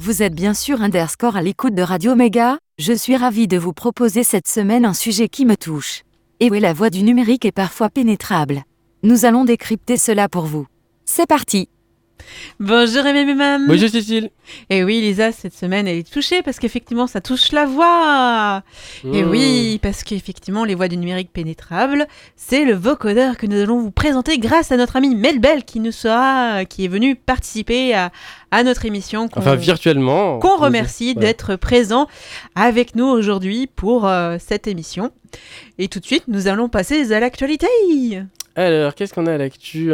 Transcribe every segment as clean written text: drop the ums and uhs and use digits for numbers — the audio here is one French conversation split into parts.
Vous êtes bien sûr Underscore à l'écoute de Radio Méga, je suis ravie de vous proposer cette semaine un sujet qui me touche. Et oui, la voix du numérique est parfois pénétrable. Nous allons décrypter cela pour vous. C'est parti! Bonjour Mam. Bonjour Cécile. Et oui Lisa, cette semaine elle est touchée parce qu'effectivement ça touche la voix. Et oui, parce qu'effectivement les voix du numérique pénétrable, c'est le vocodeur que nous allons vous présenter grâce à notre ami Melbel qui est venu participer à notre émission. Virtuellement. Qu'on remercie d'être présent avec nous aujourd'hui pour cette émission. Et tout de suite, nous allons passer à l'actualité. Alors, qu'est-ce qu'on a à l'actu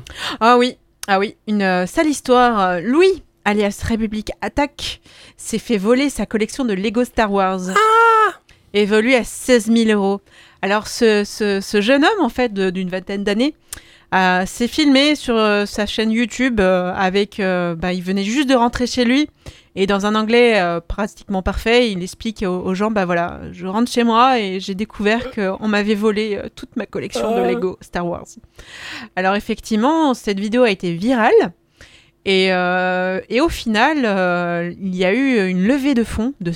Ah oui, une sale histoire. Louis, alias République Attaque, s'est fait voler sa collection de Lego Star Wars. Évolue à 16 000 €. Alors, ce jeune homme, en fait, d'une vingtaine d'années, s'est filmé sur sa chaîne YouTube avec... il venait juste de rentrer chez lui. Et dans un anglais pratiquement parfait, il explique aux gens, je rentre chez moi et j'ai découvert qu'on m'avait volé toute ma collection de Lego Star Wars. Alors effectivement, cette vidéo a été virale et au final, il y a eu une levée de fonds de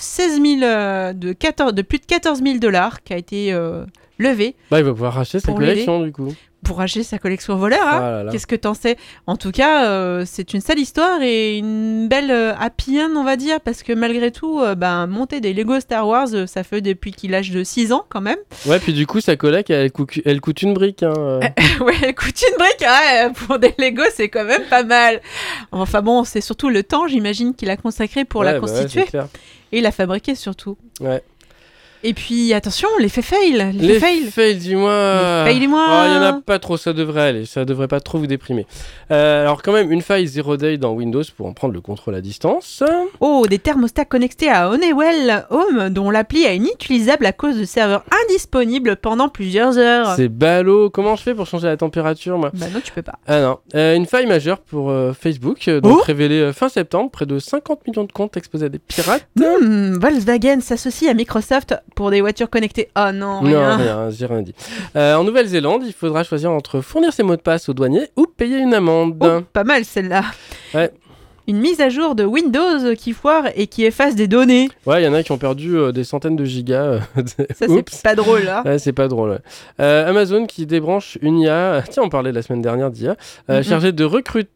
de plus de 14 000 $ qui a été levée. Il va pouvoir racheter sa collection du coup. Pour racheter sa collection voleur, hein. Qu'est-ce que t'en sais? En tout cas, c'est une sale histoire et une belle happy end, on va dire, parce que malgré tout, monter des Lego Star Wars, ça fait depuis qu'il a l'âge de 6 ans, quand même. Ouais, puis du coup, sa collègue, elle coûte une brique. Hein. Ouais, elle coûte une brique, pour des Lego, c'est quand même pas mal. Enfin bon, c'est surtout le temps, j'imagine, qu'il a consacré pour la constituer. Et la fabriquer, surtout. Ouais. Et puis, attention, l'effet fail. Les fails du mois. Les fails du mois. Il n'y en a pas trop, ça devrait aller. Ça devrait pas trop vous déprimer. Alors, quand même, une faille Zero Day dans Windows pour en prendre le contrôle à distance. Oh, des thermostats connectés à Honeywell Home dont l'appli est inutilisable à cause de serveurs indisponibles pendant plusieurs heures. C'est ballot. Comment je fais pour changer la température, moi? Bah non, tu peux pas. Ah non. Une faille majeure pour Facebook, donc révélée fin septembre. Près de 50 millions de comptes exposés à des pirates. Volkswagen s'associe à Microsoft pour des voitures connectées. Oh non, rien. Non, rien, j'ai rien dit. En Nouvelle-Zélande, il faudra choisir entre fournir ses mots de passe aux douaniers ou payer une amende. Oh, pas mal celle-là. Ouais. Une mise à jour de Windows qui foire et qui efface des données. Ouais, il y en a qui ont perdu des centaines de gigas. Ça, c'est pas drôle, là. Ouais, c'est pas drôle. Ouais. Amazon qui débranche une IA. Tiens, on parlait la semaine dernière d'IA. Chargée de recrutement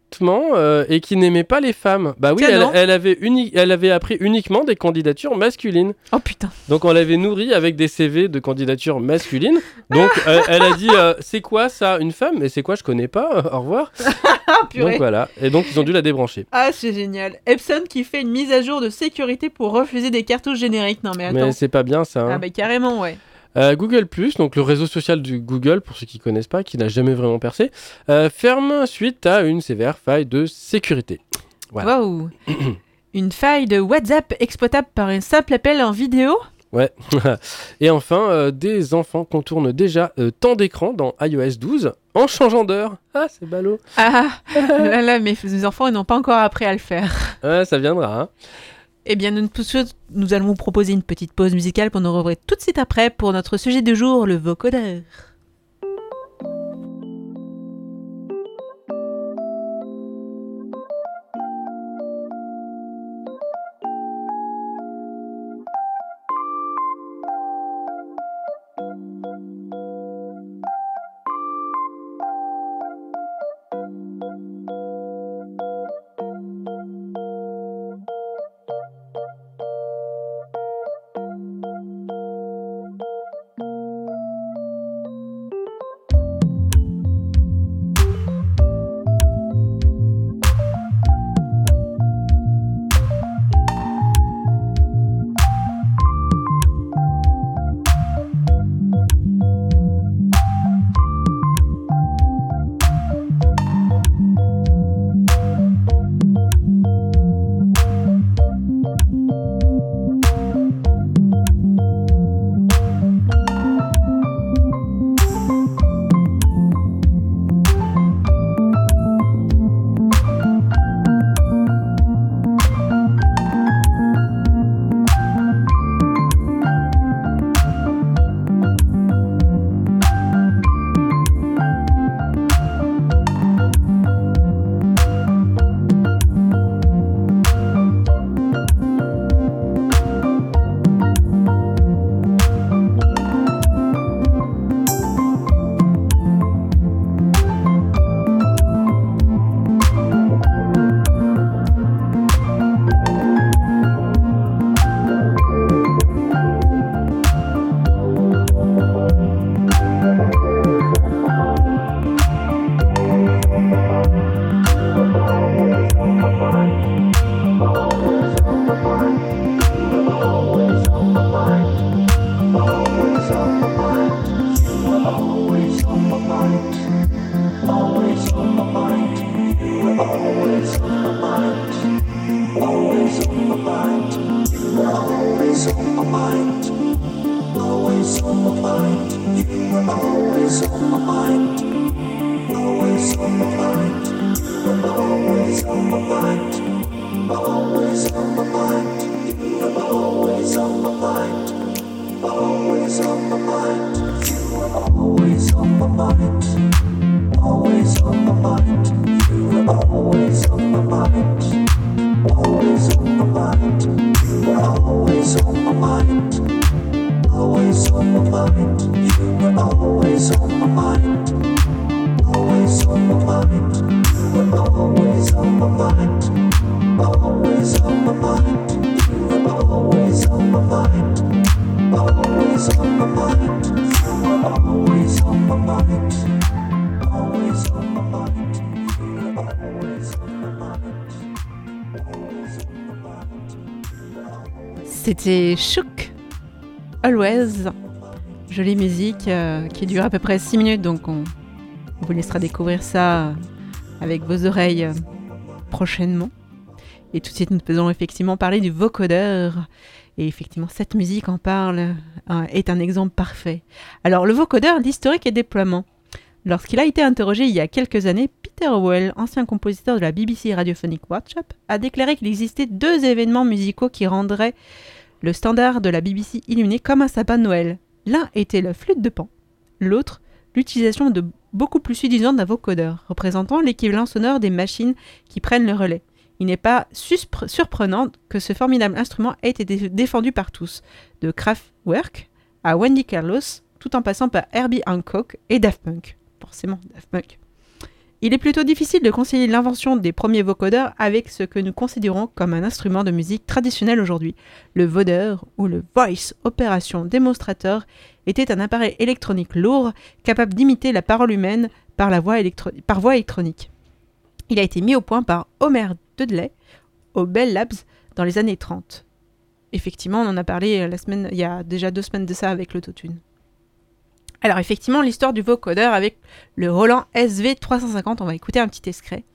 et qui n'aimait pas les femmes. Bah oui, elle avait appris uniquement des candidatures masculines. Oh putain. Donc on l'avait nourrie avec des CV de candidatures masculines. Donc elle a dit c'est quoi ça, une femme? Mais c'est quoi, je connais pas. Au revoir. Donc voilà. Et donc ils ont dû la débrancher. Ah, c'est génial. Epson qui fait une mise à jour de sécurité pour refuser des cartouches génériques. Non mais attends. Mais c'est pas bien ça. Hein. Ah bah carrément, ouais. Google+, donc le réseau social du Google, pour ceux qui connaissent pas, qui n'a jamais vraiment percé, ferme suite à une sévère faille de sécurité. Voilà. Wow. Une faille de WhatsApp exploitable par un simple appel en vidéo. Ouais. Et enfin, des enfants contournent déjà temps d'écran dans iOS 12 en changeant d'heure. Ah, c'est ballot. Ah, là, mes enfants, ils n'ont pas encore appris à le faire. Ouais, ça viendra, hein. Eh bien, nous allons vous proposer une petite pause musicale qu'on nous reverra tout de suite après pour notre sujet du jour, le vocodeur. C'était Shook, Always, jolie musique qui dure à peu près 6 minutes, donc on vous laissera découvrir ça avec vos oreilles prochainement. Et tout de suite, nous faisons effectivement parler du vocodeur. Et effectivement, cette musique en parle, est un exemple parfait. Alors, le vocodeur d'historique et déploiement. Lorsqu'il a été interrogé il y a quelques années, Peter Howell, ancien compositeur de la BBC Radiophonic Workshop, a déclaré qu'il existait 2 événements musicaux qui rendraient le standard de la BBC illuminé comme un sapin de Noël. L'un était la flûte de Pan, l'autre, l'utilisation de beaucoup plus suffisante d'un vocodeur, représentant l'équivalent sonore des machines qui prennent le relais. Il n'est pas surprenant que ce formidable instrument ait été défendu par tous, de Kraftwerk à Wendy Carlos, tout en passant par Herbie Hancock et Daft Punk. Forcément, Daft Punk. Il est plutôt difficile de concilier l'invention des premiers vocodeurs avec ce que nous considérons comme un instrument de musique traditionnel aujourd'hui. Le vodeur, ou le Voice Operation Demonstrator, était un appareil électronique lourd, capable d'imiter la parole humaine par voie électronique. Il a été mis au point par Homer Dudley au Bell Labs dans les années 30. Effectivement, on en a parlé il y a déjà 2 semaines de ça avec l'autotune. Alors effectivement, l'histoire du vocodeur avec le Roland SV350, on va écouter un petit extrait.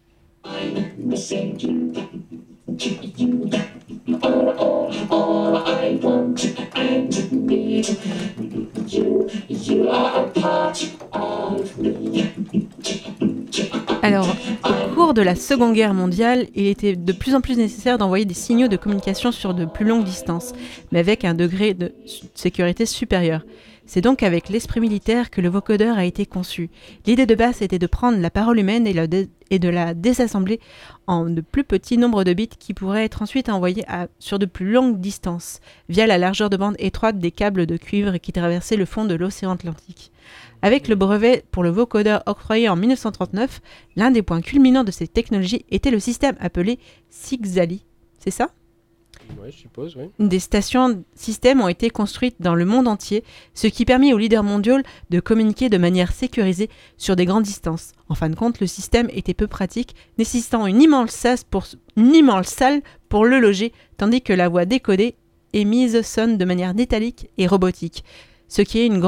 Alors, au cours de la Seconde Guerre mondiale, il était de plus en plus nécessaire d'envoyer des signaux de communication sur de plus longues distances, mais avec un degré de sécurité supérieur. C'est donc avec l'esprit militaire que le vocodeur a été conçu. L'idée de base était de prendre la parole humaine et de la désassembler en de plus petits nombres de bits qui pourraient être ensuite envoyés sur de plus longues distances, via la largeur de bande étroite des câbles de cuivre qui traversaient le fond de l'océan Atlantique. Avec le brevet pour le vocodeur octroyé en 1939, l'un des points culminants de cette technologie était le système appelé Sigsaly. C'est ça ? Oui, je suppose, oui. Des stations systèmes ont été construites dans le monde entier, ce qui permet aux leaders mondiaux de communiquer de manière sécurisée sur des grandes distances. En fin de compte, le système était peu pratique, nécessitant une immense salle pour le loger, tandis que la voix décodée émise sonne de manière métallique et robotique, ce qui est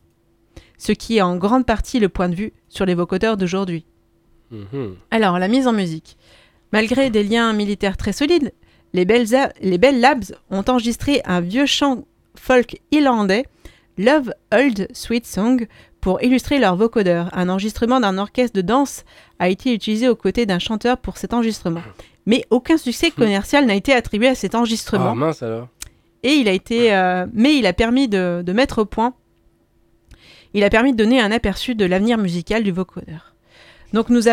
en grande partie le point de vue sur les vocodeurs d'aujourd'hui. Alors, la mise en musique. Malgré des liens militaires très solides, les Bell Labs ont enregistré un vieux chant folk irlandais, Love Old Sweet Song, pour illustrer leur vocodeur. Un enregistrement d'un orchestre de danse a été utilisé aux côtés d'un chanteur pour cet enregistrement. Mais aucun succès commercial n'a été attribué à cet enregistrement. Ah mince alors. Et il a permis de mettre au point. Il a permis de donner un aperçu de l'avenir musical du vocodeur. Donc nous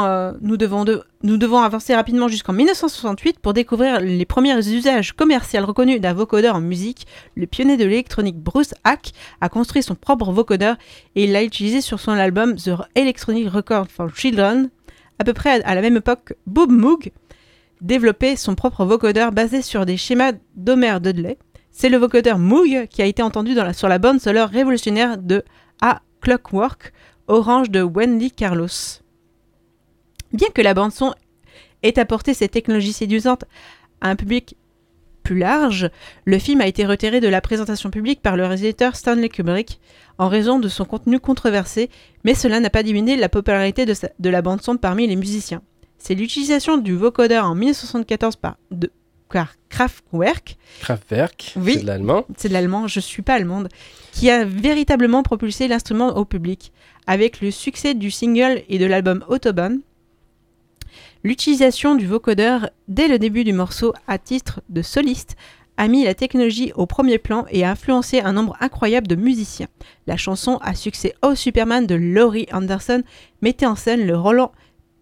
devons avancer rapidement jusqu'en 1968 pour découvrir les premiers usages commerciaux reconnus d'un vocodeur en musique. Le pionnier de l'électronique Bruce Hack a construit son propre vocodeur et il l'a utilisé sur son album The Electronic Record for Children. À peu près à la même époque, Bob Moog développait son propre vocodeur basé sur des schémas d'Homer Dudley. C'est le vocodeur Moog qui a été entendu sur la bande sonore révolutionnaire de A Clockwork Orange de Wendy Carlos. Bien que la bande-son ait apporté cette technologie séduisante à un public plus large, le film a été retiré de la présentation publique par le réalisateur Stanley Kubrick en raison de son contenu controversé, mais cela n'a pas diminué la popularité de la bande-son parmi les musiciens. C'est l'utilisation du vocodeur en 1974 par Kraftwerk. Kraftwerk, oui, c'est de l'allemand. C'est de l'allemand, je suis pas allemande, qui a véritablement propulsé l'instrument au public. Avec le succès du single et de l'album Autobahn, l'utilisation du vocodeur dès le début du morceau à titre de soliste a mis la technologie au premier plan et a influencé un nombre incroyable de musiciens. La chanson à succès Oh Superman de Laurie Anderson mettait en scène le Roland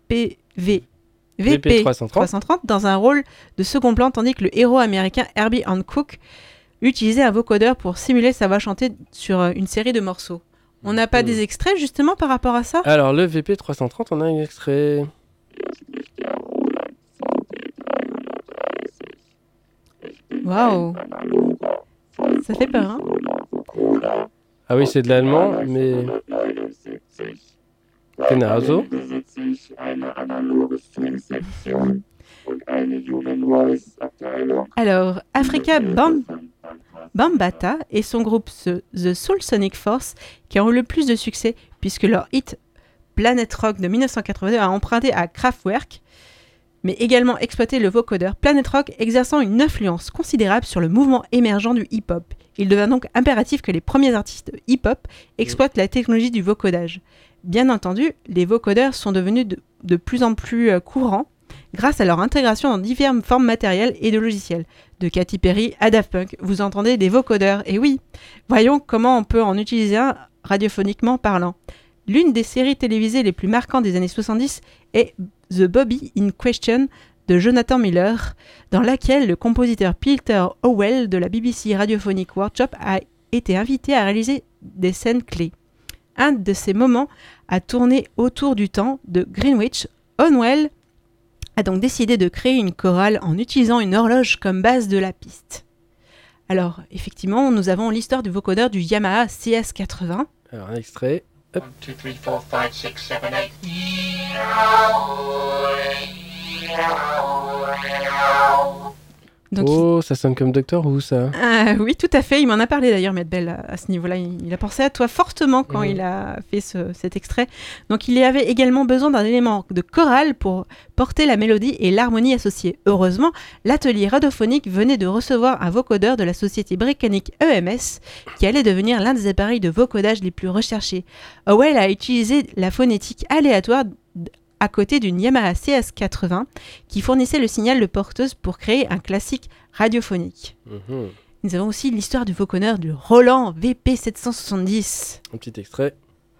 VP 330 dans un rôle de second plan, tandis que le héros américain Herbie Hancock utilisait un vocodeur pour simuler sa voix chantée sur une série de morceaux. On n'a pas des extraits justement par rapport à ça ? Alors le VP 330, on a un extrait. Waouh, ça fait peur, hein ? Ah oui, c'est de l'allemand, mais... Genauso. Alors, Afrika Bambaataa et son groupe The Soul Sonic Force qui ont eu le plus de succès puisque leur hit Planet Rock de 1982 a emprunté à Kraftwerk, mais également exploité le vocodeur, Planet Rock exerçant une influence considérable sur le mouvement émergent du hip-hop. Il devint donc impératif que les premiers artistes hip-hop exploitent la technologie du vocodage. Bien entendu, les vocodeurs sont devenus de plus en plus courants grâce à leur intégration dans diverses formes matérielles et de logiciels. De Katy Perry à Daft Punk, vous entendez des vocodeurs. Et oui, voyons comment on peut en utiliser un radiophoniquement parlant. L'une des séries télévisées les plus marquantes des années 70 est The Bobby in Question de Jonathan Miller, dans laquelle le compositeur Peter Howell de la BBC Radiophonic Workshop a été invité à réaliser des scènes clés. Un de ces moments a tourné autour du temps de Greenwich. Howell a donc décidé de créer une chorale en utilisant une horloge comme base de la piste. Alors, effectivement, nous avons l'histoire du vocodeur du Yamaha CS80. Alors, un extrait. 1, 2, 3, 4, 5, 6, 7, 8. Donc, ça sonne comme Doctor Who, ça. Oui, tout à fait. Il m'en a parlé d'ailleurs, Maître Bell, à ce niveau-là. Il a pensé à toi fortement quand il a fait cet extrait. Donc, il y avait également besoin d'un élément de chorale pour porter la mélodie et l'harmonie associée. Heureusement, l'atelier radiophonique venait de recevoir un vocodeur de la société britannique EMS, qui allait devenir l'un des appareils de vocodage les plus recherchés. Howell a utilisé la phonétique aléatoire à côté d'une Yamaha CS80 qui fournissait le signal de porteuse pour créer un classique radiophonique. Nous avons aussi l'histoire du vocodeur du Roland VP770. Un petit extrait.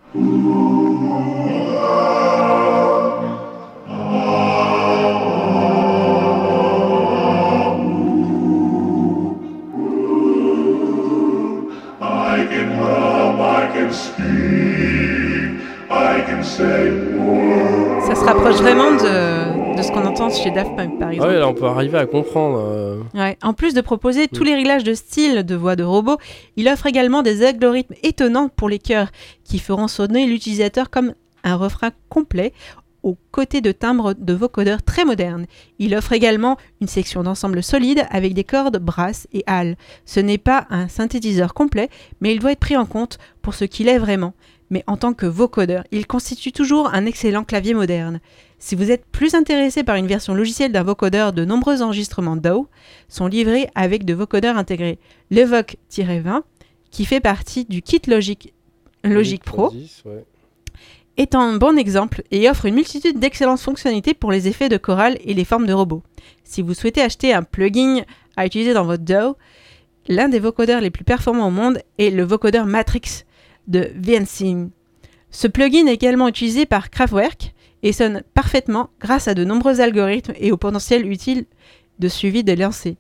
Ça se rapproche vraiment de ce qu'on entend chez Daft Punk, par exemple. Ah oui, là, on peut arriver à comprendre. Ouais. En plus de proposer tous les réglages de style de voix de robot, il offre également des algorithmes étonnants pour les chœurs qui feront sonner l'utilisateur comme un refrain complet aux côtés de timbres de vocodeurs très modernes. Il offre également une section d'ensemble solide avec des cordes, brasses et halles. Ce n'est pas un synthétiseur complet, mais il doit être pris en compte pour ce qu'il est vraiment. Mais en tant que vocodeur, il constitue toujours un excellent clavier moderne. Si vous êtes plus intéressé par une version logicielle d'un vocodeur, de nombreux enregistrements DAW sont livrés avec de vocodeurs intégrés. Le VOC-20, qui fait partie du kit Logic Pro, 10, ouais, est un bon exemple et offre une multitude d'excellentes fonctionnalités pour les effets de chorale et les formes de robots. Si vous souhaitez acheter un plugin à utiliser dans votre DAW, l'un des vocodeurs les plus performants au monde est le vocodeur Matrix de VNC. Ce plugin est également utilisé par Kraftwerk et sonne parfaitement grâce à de nombreux algorithmes et au potentiel utile de suivi des lancers.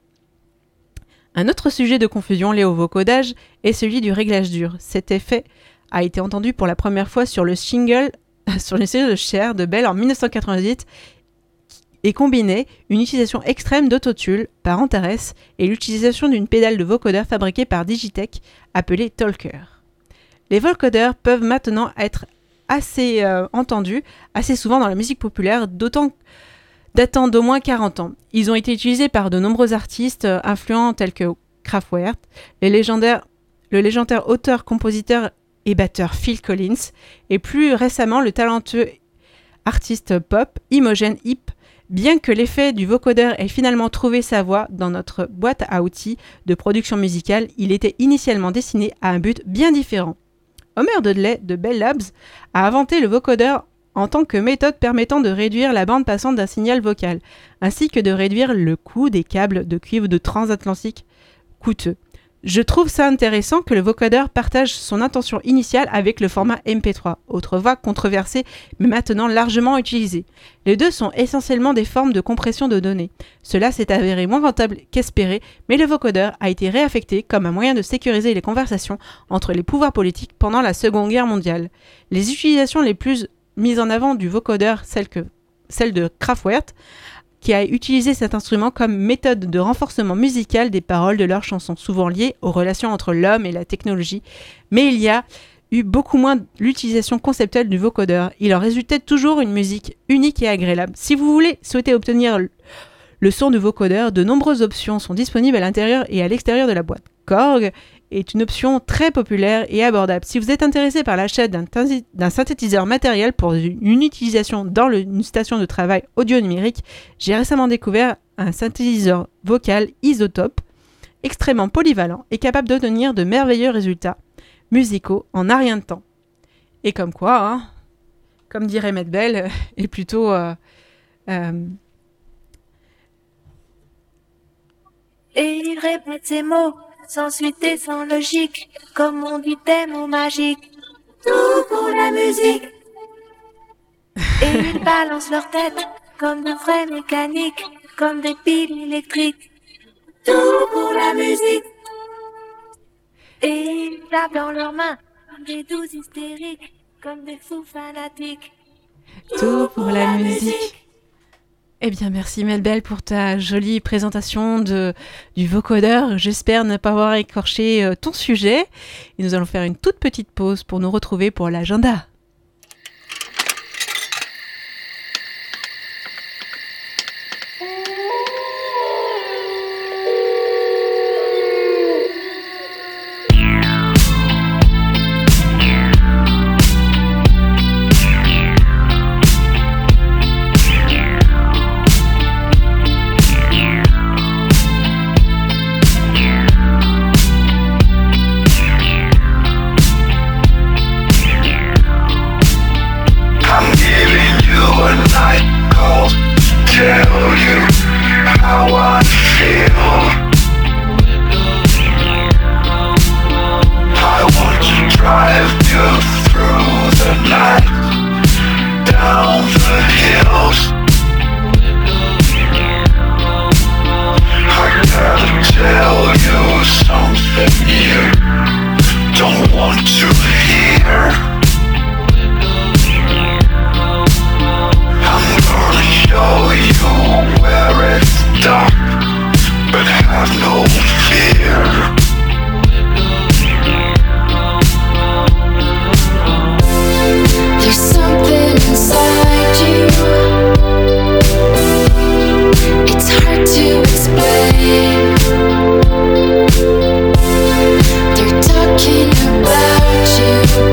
Un autre sujet de confusion lié au vocodage est celui du réglage dur. Cet effet a été entendu pour la première fois sur le single de Cher de Bell en 1998 et combinait une utilisation extrême d'autotune par Antares et l'utilisation d'une pédale de vocodeur fabriquée par Digitech appelée Talker. Les vocodeurs peuvent maintenant être assez entendus assez souvent dans la musique populaire, datant d'au moins 40 ans. Ils ont été utilisés par de nombreux artistes influents tels que Kraftwerk, le légendaire auteur, compositeur et batteur Phil Collins, et plus récemment le talentueux artiste pop Imogen Heap, Bien que l'effet du vocodeur ait finalement trouvé sa voie dans notre boîte à outils de production musicale, il était initialement destiné à un but bien différent. Homer Dudley de Bell Labs a inventé le vocodeur en tant que méthode permettant de réduire la bande passante d'un signal vocal, ainsi que de réduire le coût des câbles de cuivre de transatlantique coûteux. Je trouve ça intéressant que le vocodeur partage son intention initiale avec le format MP3, autre voie controversée mais maintenant largement utilisée. Les deux sont essentiellement des formes de compression de données. Cela s'est avéré moins rentable qu'espéré, mais le vocodeur a été réaffecté comme un moyen de sécuriser les conversations entre les pouvoirs politiques pendant la Seconde Guerre mondiale. Les utilisations les plus mises en avant du vocodeur, celle de Kraftwerk, qui a utilisé cet instrument comme méthode de renforcement musical des paroles de leurs chansons, souvent liées aux relations entre l'homme et la technologie. Mais il y a eu beaucoup moins l'utilisation conceptuelle du vocodeur. Il en résultait toujours une musique unique et agréable. Si vous souhaitez obtenir le son du vocodeur, de nombreuses options sont disponibles à l'intérieur et à l'extérieur de la boîte. Korg est une option très populaire et abordable. Si vous êtes intéressé par l'achat d'un synthétiseur matériel pour une utilisation dans une station de travail audio numérique, j'ai récemment découvert un synthétiseur vocal Isotope, extrêmement polyvalent et capable d'obtenir de merveilleux résultats musicaux en un rien de temps. Et comme quoi, comme dirait Matt Bell, est plutôt... Et il répète ces mots sans suite et sans logique, comme on dit des mots magiques. Tout pour la musique. Et ils balancent leur tête comme de vrais mécaniques, comme des piles électriques. Tout pour la musique. Et ils tapent dans leurs mains comme des douces hystériques, comme des fous fanatiques. Tout pour la musique. Eh bien, merci Melbel pour ta jolie présentation du vocodeur. J'espère ne pas avoir écorché ton sujet. Et nous allons faire une toute petite pause pour nous retrouver pour l'agenda. They're talking about you.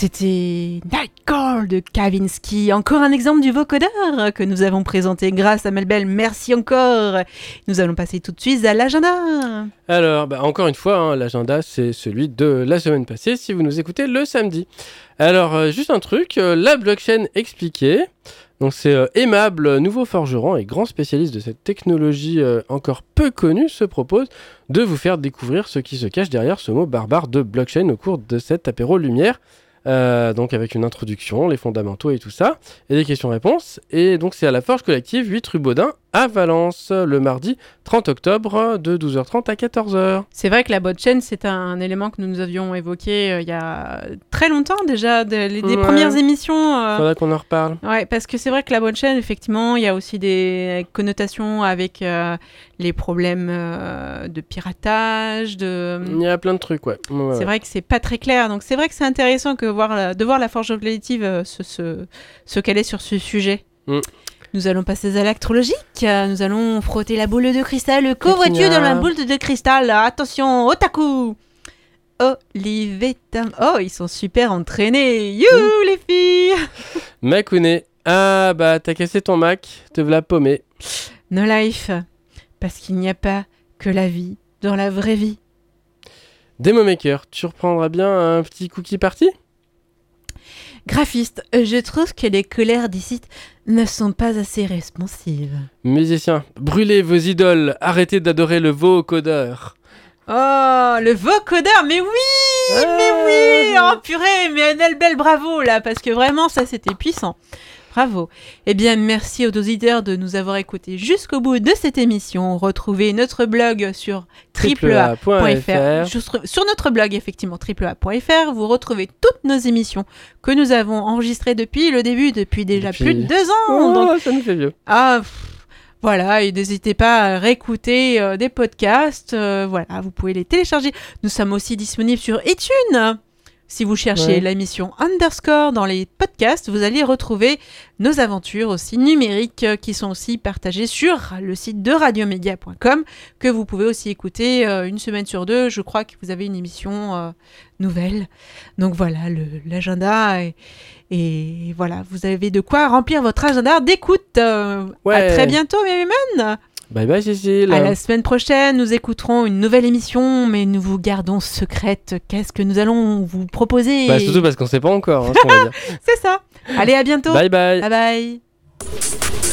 C'était Nightcall de Kavinsky. Encore un exemple du vocodeur que nous avons présenté grâce à Melbel. Merci encore. Nous allons passer tout de suite à l'agenda. Alors, encore une fois, l'agenda, c'est celui de la semaine passée, si vous nous écoutez le samedi. Alors, juste un truc, la blockchain expliquée. Donc, c'est Aimable, nouveau forgeron et grand spécialiste de cette technologie encore peu connue, se propose de vous faire découvrir ce qui se cache derrière ce mot barbare de blockchain au cours de cet apéro lumière. Donc avec une introduction, les fondamentaux et tout ça, et des questions-réponses. Et donc c'est à la Forge Collective 8 rue Baudin à Valence, le mardi 30 octobre de 12h30 à 14h. C'est vrai que la blockchain, c'est un élément que nous avions évoqué il y a très longtemps déjà, des premières émissions. Faudrait qu'on en reparle. Ouais, parce que c'est vrai que la blockchain, effectivement, il y a aussi des connotations avec les problèmes de piratage, Il y a plein de trucs, ouais. C'est vrai que c'est pas très clair, donc c'est vrai que c'est intéressant de voir la Forge Collective se caler sur ce sujet. Nous allons passer à l'acte logique. Nous allons frotter la boule de cristal. Le couvre-tu dans la boule de cristal? Attention, otaku. Olivetta. Oh, ils sont super entraînés. You, les filles. Makune. Ah, t'as cassé ton Mac. Te v'là paumé. No life. Parce qu'il n'y a pas que la vie dans la vraie vie. Demo Maker, tu reprendras bien un petit cookie party? Graphiste, je trouve que les colères d'ici ne sont pas assez responsives. Musicien, brûlez vos idoles, arrêtez d'adorer le vocodeur. Oh, le vocodeur, mais oui, mais oui. Oh purée, mais Melbel, bravo là, parce que vraiment ça c'était puissant. Bravo. Eh bien, merci aux auditeurs de nous avoir écoutés jusqu'au bout de cette émission. Retrouvez notre blog sur AAA.fr. Sur notre blog, effectivement, AAA.fr, vous retrouvez toutes nos émissions que nous avons enregistrées depuis le début, depuis déjà plus de 2 ans. Oh, donc, ça nous fait vieux. Voilà, et n'hésitez pas à réécouter des podcasts. Voilà, vous pouvez les télécharger. Nous sommes aussi disponibles sur iTunes. Si vous cherchez l'émission Underscore dans les podcasts, vous allez retrouver nos aventures aussi numériques qui sont aussi partagées sur le site de radioméga.com que vous pouvez aussi écouter une semaine sur 2. Je crois que vous avez une émission nouvelle. Donc voilà, l'agenda et voilà, vous avez de quoi remplir votre agenda d'écoute. À très bientôt, Mémon. Bye bye Cécile. À la semaine prochaine, nous écouterons une nouvelle émission, mais nous vous gardons secrète. Qu'est-ce que nous allons vous proposer? Surtout parce qu'on sait pas encore ce qu'on va dire. C'est ça. Allez, à bientôt. Bye bye. Bye bye.